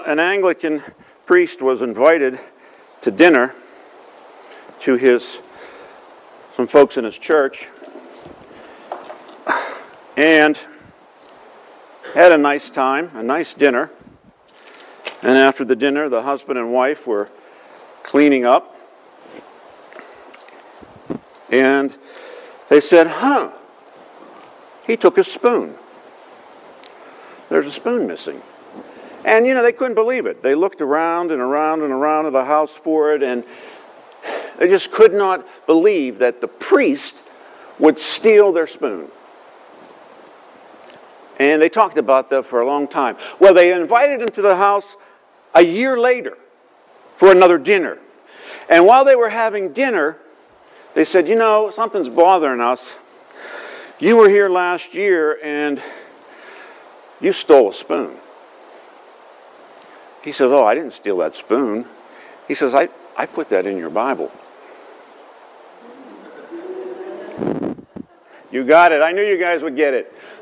An Anglican priest was invited to dinner to some folks in his church, and had a nice time, a nice dinner. And after the dinner, the husband and wife were cleaning up, and they said, he took his spoon. There's a spoon missing. And, they couldn't believe it. They looked around and around and around of the house for it, and they just could not believe that the priest would steal their spoon. And they talked about that for a long time. Well, they invited him to the house a year later for another dinner. And while they were having dinner, they said, something's bothering us. You were here last year and you stole a spoon. He says, I didn't steal that spoon. He says, I put that in your Bible. You got it. I knew you guys would get it.